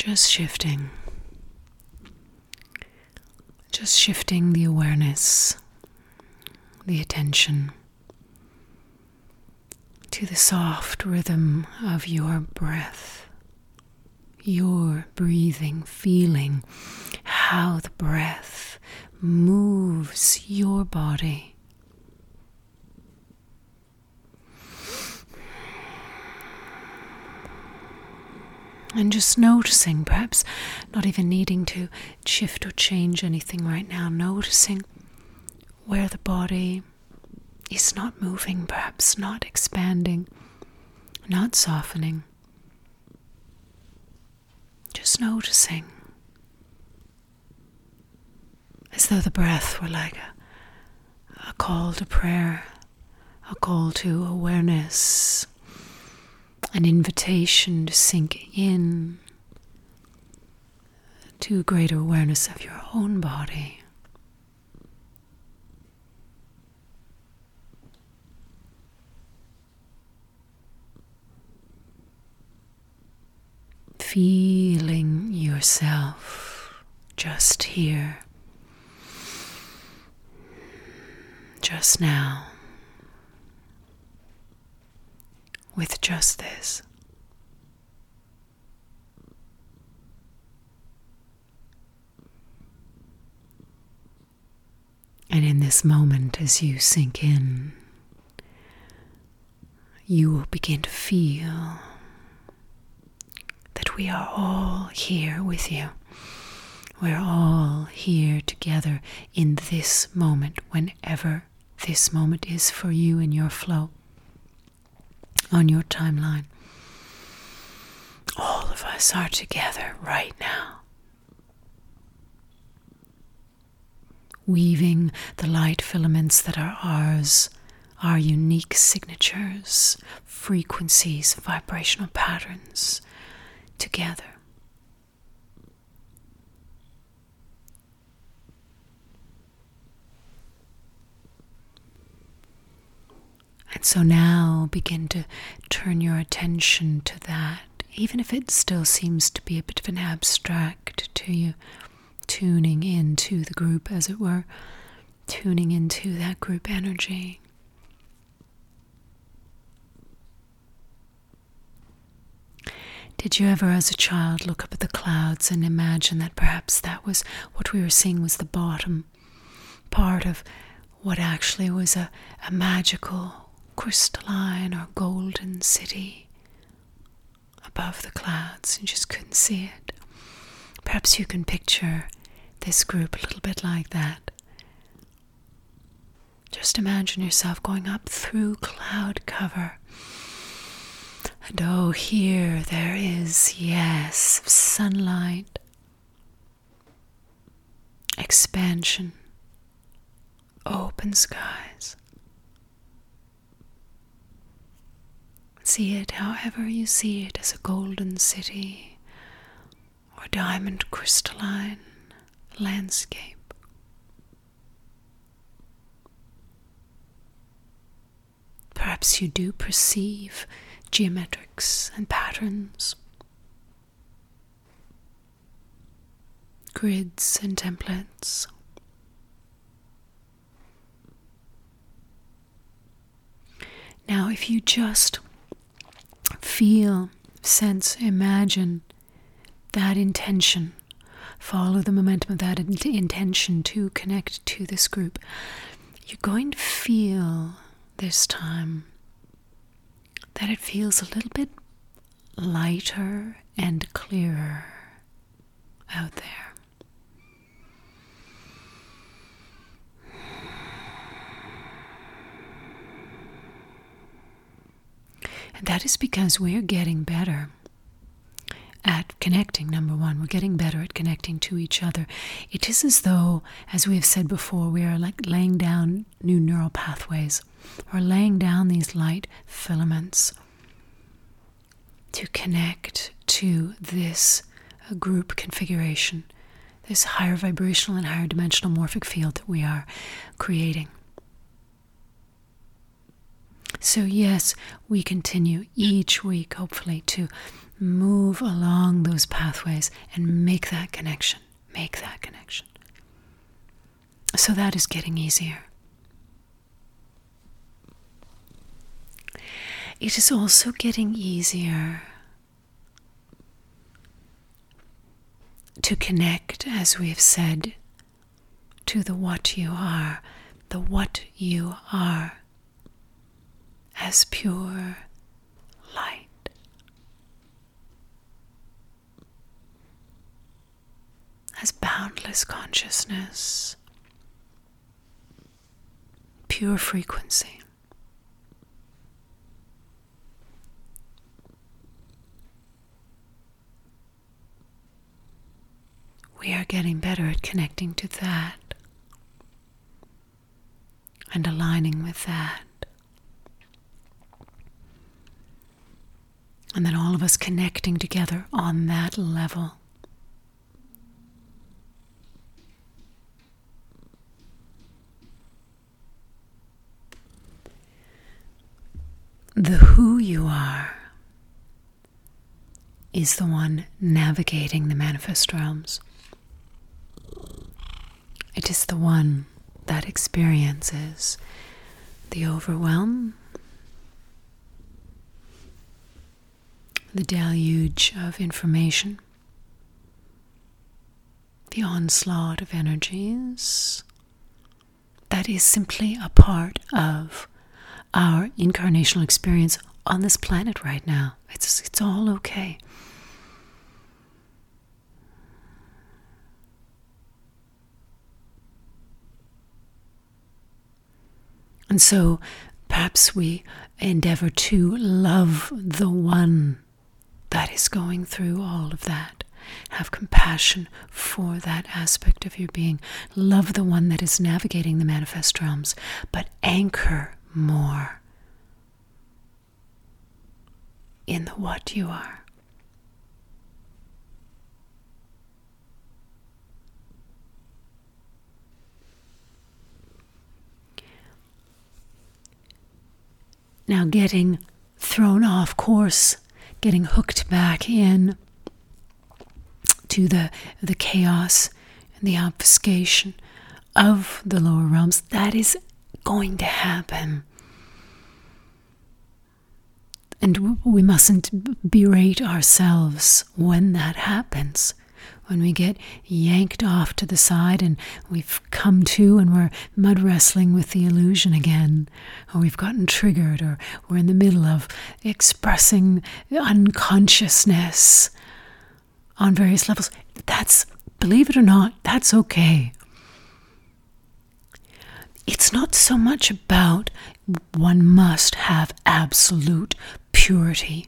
Just shifting. Just shifting the awareness, the attention to the soft rhythm of your breath, your breathing, feeling how the breath moves your body. And just noticing, perhaps not even needing to shift or change anything right now, noticing where the body is not moving, perhaps not expanding, not softening. Just noticing, as though the breath were like a call to prayer, a call to awareness, an invitation to sink in to greater awareness of your own body. Feeling yourself just here, just now, with just this. And in this moment, as you sink in, you will begin to feel that we are all here with you. We're all here together in this moment, whenever this moment is for you in your flow, on your timeline. All of us are together right now, weaving the light filaments that are ours, our unique signatures, frequencies, vibrational patterns, together. And so now begin to turn your attention to that, even if it still seems to be a bit of an abstract to you, tuning into the group, as it were, tuning into that group energy. Did you ever, as a child, look up at the clouds and imagine that perhaps that was what we were seeing was the bottom part of what actually was a magical, crystalline or golden city above the clouds? You just couldn't see it. Perhaps you can picture this group a little bit like that. Just imagine yourself going up through cloud cover. And oh, here there is, yes, sunlight, expansion, open skies. See it however you see it, as a golden city or diamond crystalline landscape. Perhaps you do perceive geometrics and patterns, grids and templates. Now, if you just feel, sense, imagine that intention, follow the momentum of that intention to connect to this group, you're going to feel this time that it feels a little bit lighter and clearer out there. And that is because we're getting better at connecting, number one. We're getting better at connecting to each other. It is as though, as we have said before, we are like laying down new neural pathways, or laying down these light filaments to connect to this group configuration, this higher vibrational and higher dimensional morphic field that we are creating. So yes, we continue each week, hopefully, to move along those pathways and make that connection. Make that connection. So that is getting easier. It is also getting easier to connect, as we have said, to the what you are. The what you are as pure light. As boundless consciousness. Pure frequency. We are getting better at connecting to that and aligning with that. And then all of us connecting together on that level. The who you are is the one navigating the manifest realms. It is the one that experiences the overwhelm, the deluge of information, the onslaught of energies. That is simply a part of our incarnational experience on this planet right now. It's all okay. And so perhaps we endeavor to love the one that is going through all of that. Have compassion for that aspect of your being. Love the one that is navigating the manifest realms, but anchor more in the what you are. Now getting thrown off course, getting hooked back in to the chaos and the obfuscation of the lower realms, that is going to happen. And we mustn't berate ourselves when that happens. When we get yanked off to the side and we've come to and we're mud wrestling with the illusion again, or we've gotten triggered, or we're in the middle of expressing unconsciousness on various levels. That's, believe it or not, that's okay. It's not so much about one must have absolute purity.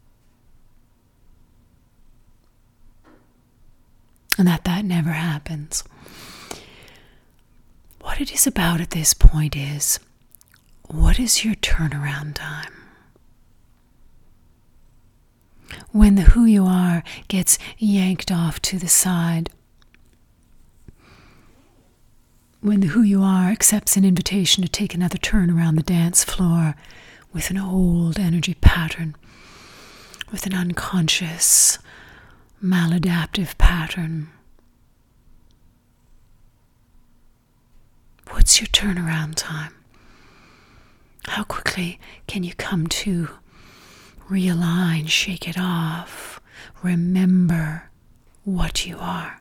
And that never happens. What it is about at this point is, what is your turnaround time? When the who you are gets yanked off to the side, when the who you are accepts an invitation to take another turn around the dance floor with an old energy pattern, with an unconscious, maladaptive pattern. What's your turnaround time? How quickly can you come to realign, shake it off, remember what you are?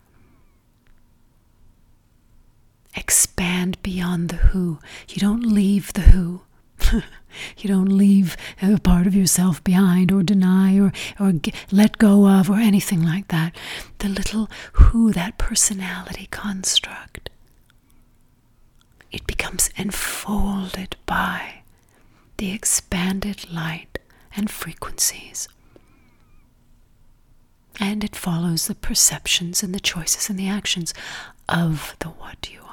Expand beyond the who. You don't leave the who. You don't leave a part of yourself behind, or deny, or let go of, or anything like that. The little who, that personality construct, it becomes enfolded by the expanded light and frequencies. And it follows the perceptions and the choices and the actions of the what you are.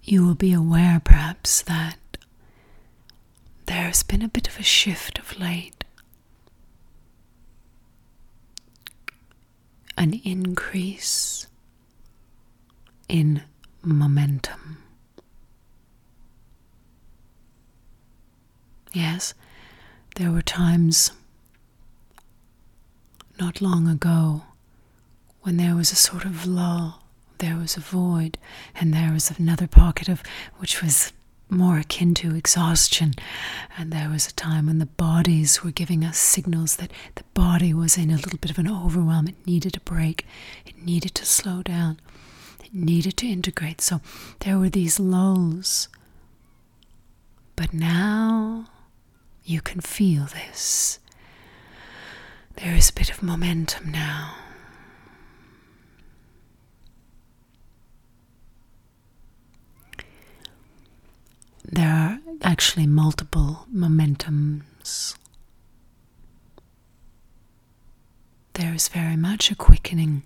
you will be aware perhaps that there's been a bit of a shift of late. An increase in momentum. Yes, there were times not long ago when there was a sort of lull, there was a void, and there was another pocket of which was more akin to exhaustion. And there was a time when the bodies were giving us signals that the body was in a little bit of an overwhelm. It needed a break. It needed to slow down. It needed to integrate. So there were these lulls. But now you can feel this. There is a bit of momentum now. There are actually multiple momentums. There is very much a quickening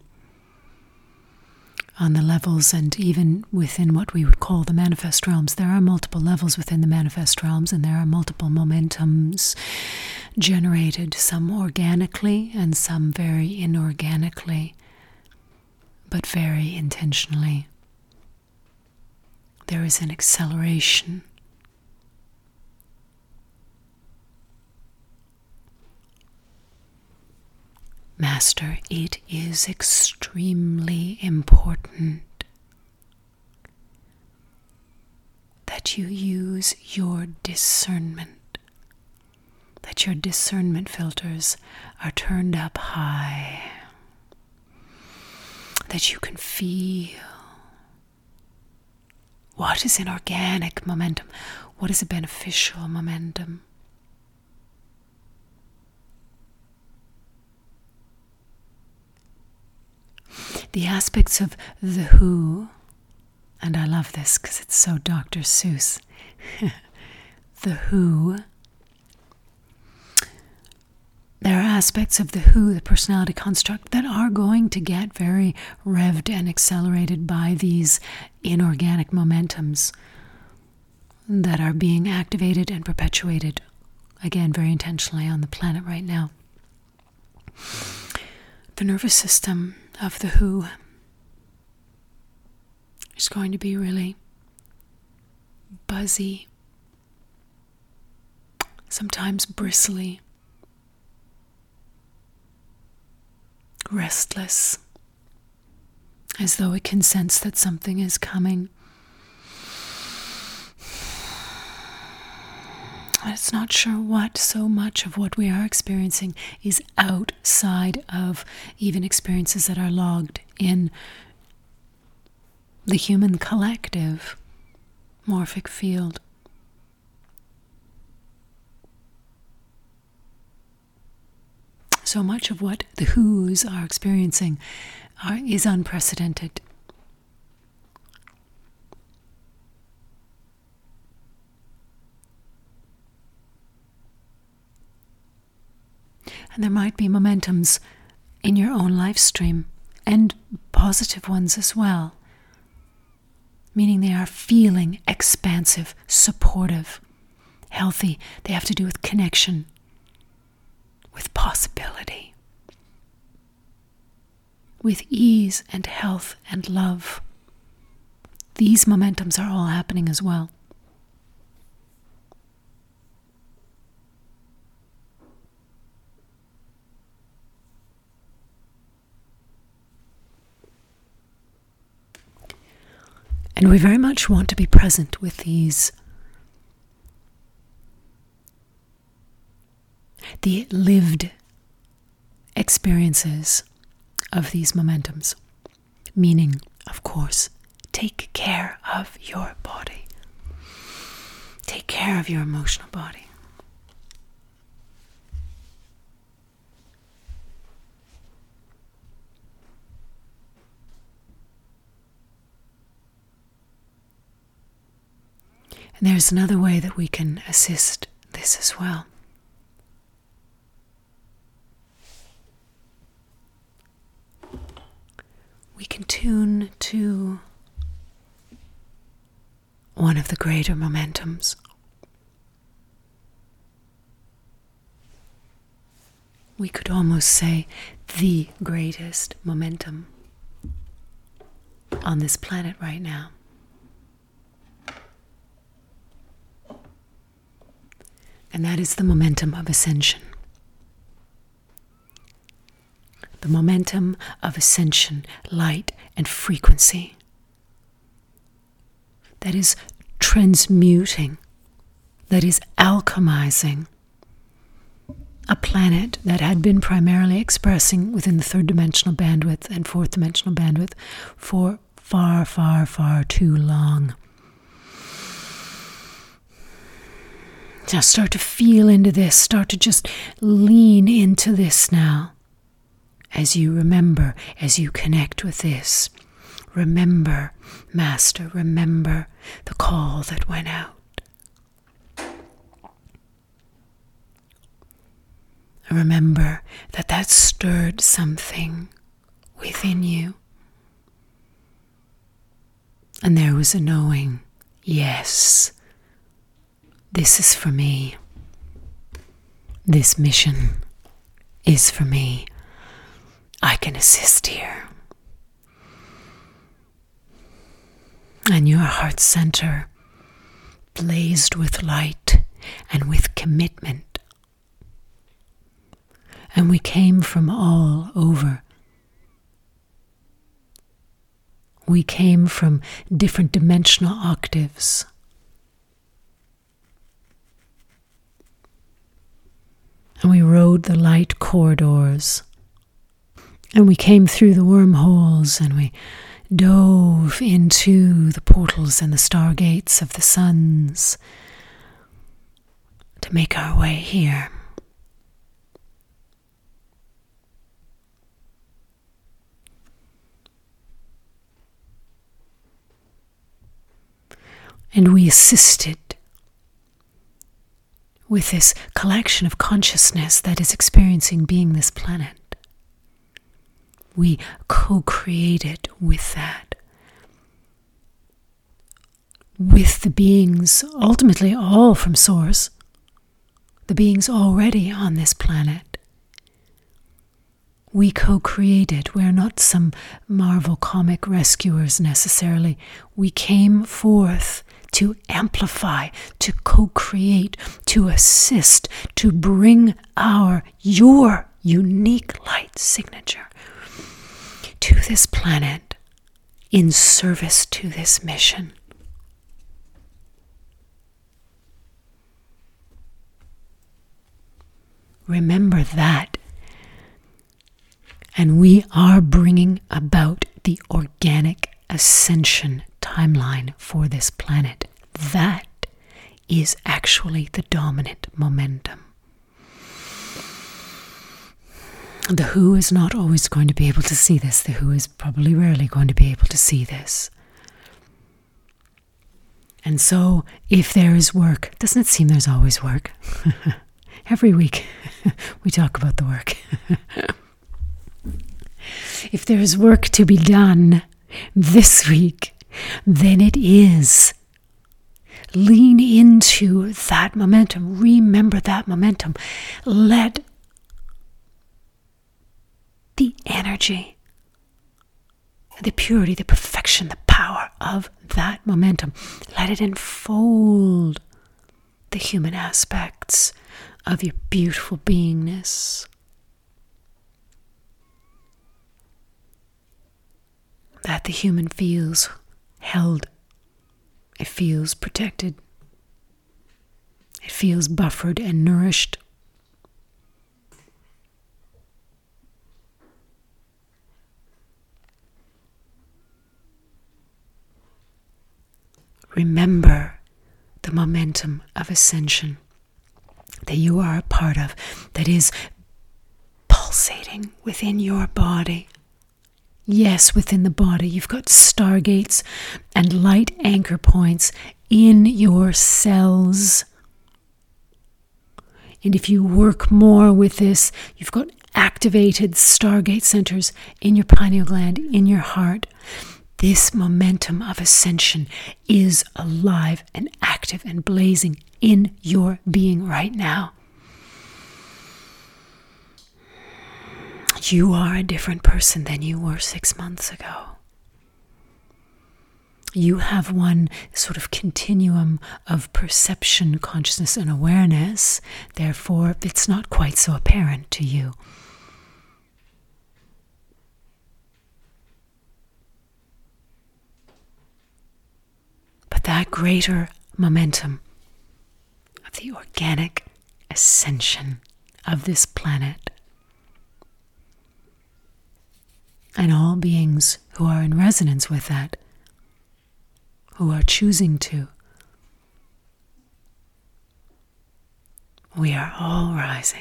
on the levels, and even within what we would call the manifest realms. There are multiple levels within the manifest realms, and there are multiple momentums generated, some organically and some very inorganically, but very intentionally. There is an acceleration. Master, it is extremely important that you use your discernment, that your discernment filters are turned up high, that you can feel what is an organic momentum, what is a beneficial momentum. The aspects of the who, and I love this because it's so Dr. Seuss, the who, there are aspects of the who, the personality construct, that are going to get very revved and accelerated by these inorganic momentums that are being activated and perpetuated, again, very intentionally on the planet right now. The nervous system of the who is going to be really buzzy, sometimes bristly, restless, as though it can sense that something is coming. It's not sure what. So much of what we are experiencing is outside of even experiences that are logged in the human collective morphic field. So much of what the who's are experiencing is unprecedented. And there might be momentums in your own life stream, and positive ones as well, meaning they are feeling expansive, supportive, healthy. They have to do with connection, with possibility, with ease and health and love. These momentums are all happening as well. And we very much want to be present with these, the lived experiences of these momentums. Meaning, of course, take care of your body. Take care of your emotional body. And there's another way that we can assist this as well. We can tune to one of the greater momentums. We could almost say the greatest momentum on this planet right now. And that is the momentum of ascension. The momentum of ascension, light and frequency. That is transmuting, that is alchemizing a planet that had been primarily expressing within the third dimensional bandwidth and fourth dimensional bandwidth for far, far, far too long. Now start to feel into this, start to just lean into this now. As you remember, as you connect with this, remember, Master, remember the call that went out. Remember that stirred something within you. And there was a knowing, yes, this is for me. This mission is for me. I can assist here. And your heart center blazed with light and with commitment. And we came from all over. We came from different dimensional octaves. And we rode the light corridors. And we came through the wormholes, and we dove into the portals and the stargates of the suns to make our way here. And we assisted with this collection of consciousness that is experiencing being this planet. We co-created with that. With the beings, ultimately all from Source, the beings already on this planet. We co-created. We're not some Marvel comic rescuers necessarily. We came forth to amplify, to co-create, to assist, to bring your unique light signature to this planet in service to this mission. Remember that. And we are bringing about the organic ascension timeline for this planet. That is actually the dominant momentum. The WHO is not always going to be able to see this. The WHO is probably rarely going to be able to see this. And so, if there is work, doesn't it seem there's always work? Every week we talk about the work. If there is work to be done this week, then it is. Lean into that momentum. Remember that momentum. Let the energy, the purity, the perfection, the power of that momentum, let it enfold the human aspects of your beautiful beingness. That the human feels held. It feels protected. It feels buffered and nourished. Remember the momentum of ascension that you are a part of, that is pulsating within your body. Yes, within the body, you've got stargates and light anchor points in your cells. And if you work more with this, you've got activated stargate centers in your pineal gland, in your heart, This momentum of ascension is alive and active and blazing in your being right now. You are a different person than you were 6 months ago. You have one sort of continuum of perception, consciousness, and awareness. Therefore, it's not quite so apparent to you. But that greater momentum of the organic ascension of this planet, and all beings who are in resonance with that, who are choosing to, we are all rising.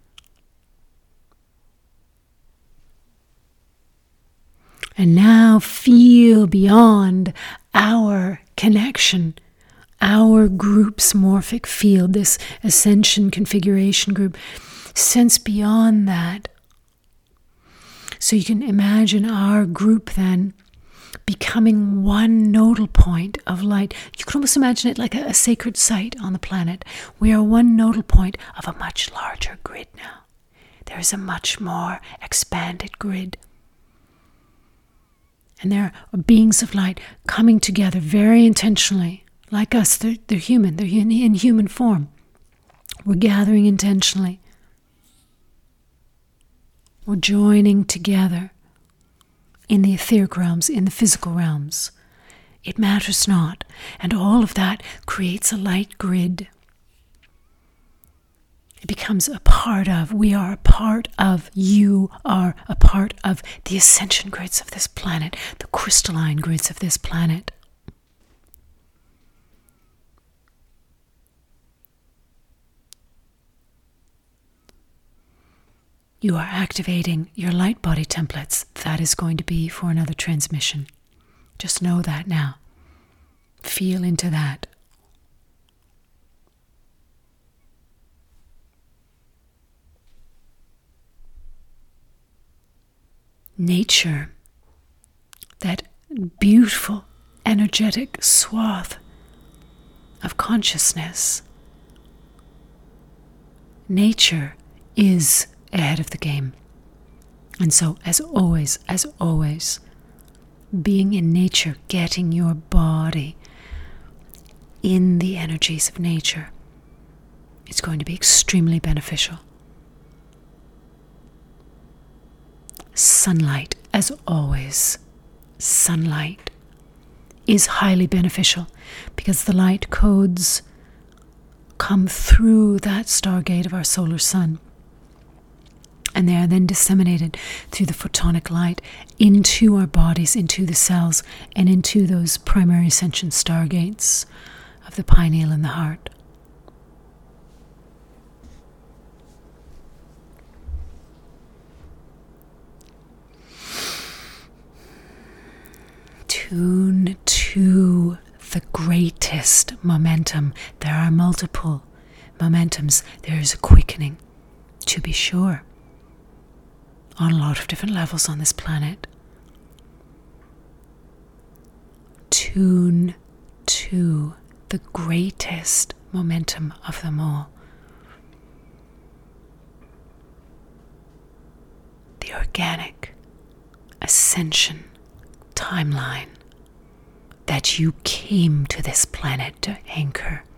And now feel beyond our connection, our group's morphic field, this ascension configuration group. Sense beyond that. So you can imagine our group then becoming one nodal point of light. You can almost imagine it like a sacred site on the planet. We are one nodal point of a much larger grid now. There is a much more expanded grid. And there are beings of light coming together very intentionally. Like us, they're human. They're in human form. We're gathering intentionally. We're joining together in the etheric realms, in the physical realms. It matters not. And all of that creates a light grid. It becomes a part of, we are a part of, you are a part of the ascension grids of this planet, the crystalline grids of this planet. You are activating your light body templates. That is going to be for another transmission. Just know that now. Feel into that. Nature, that beautiful, energetic swath of consciousness. Nature is ahead of the game. And so, as always, being in nature, getting your body in the energies of nature, is going to be extremely beneficial. Sunlight, as always, sunlight is highly beneficial because the light codes come through that stargate of our solar sun. And they are then disseminated through the photonic light into our bodies, into the cells, and into those primary ascension stargates of the pineal and the heart. Tune to the greatest momentum. There are multiple momentums. There is a quickening, to be sure, on a lot of different levels on this planet. Tune to the greatest momentum of them all. The organic ascension timeline that you came to this planet to anchor.